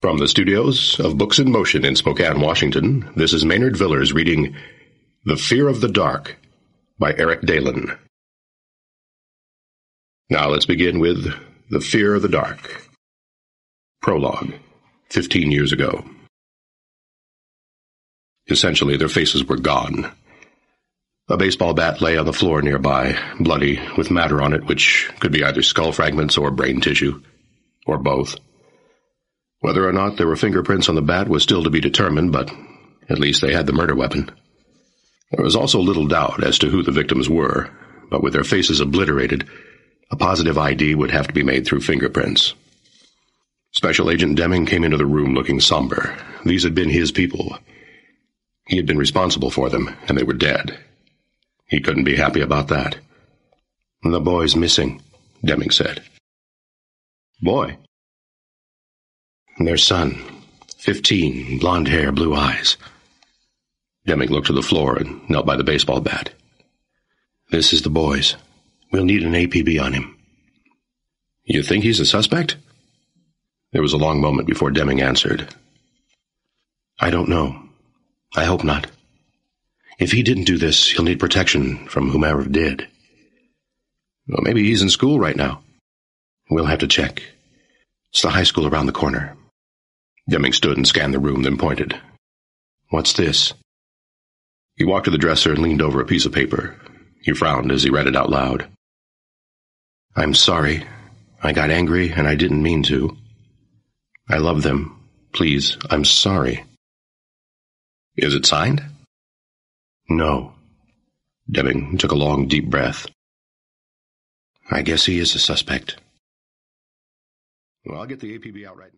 From the studios of Books in Motion in Spokane, Washington, this is Maynard Villers reading The Fear of the Dark by Eric Dalen. Now let's begin with The Fear of the Dark. Prologue, 15 years ago. Essentially, their faces were gone. A baseball bat lay on the floor nearby, bloody, with matter on it which could be either skull fragments or brain tissue, or both. Whether or not there were fingerprints on the bat was still to be determined, but at least they had the murder weapon. There was also little doubt as to who the victims were, but with their faces obliterated, a positive ID would have to be made through fingerprints. Special Agent Deming came into the room looking somber. These had been his people. He had been responsible for them, and they were dead. He couldn't be happy about that. "The boy's missing," Deming said. "Boy?" "Their son. 15, blonde hair, blue eyes." Deming looked to the floor and knelt by the baseball bat. "This is the boy's. We'll need an APB on him." "You think he's a suspect?" There was a long moment before Deming answered. "I don't know. I hope not. If he didn't do this, he'll need protection from whomever did." "Well, maybe he's in school right now." "We'll have to check. It's the high school around the corner." Deming stood and scanned the room, then pointed. "What's this?" He walked to the dresser and leaned over a piece of paper. He frowned as he read it out loud. "I'm sorry. I got angry and I didn't mean to. I love them. Please, I'm sorry." "Is it signed?" "No." Deming took a long, deep breath. "I guess he is a suspect." "Well, I'll get the APB out right now."